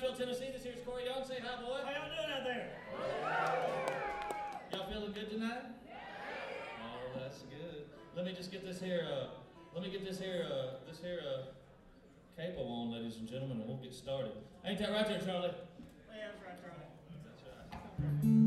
Nashville, Tennessee. This here's Corey Young. Say hi, boy. How y'all doing out there? Y'all feeling good tonight? Oh, that's good. Let me just get this here, capo on, ladies and gentlemen, and we'll get started. Ain't that right there, Charlie? Yeah, that's right, Charlie. That's right.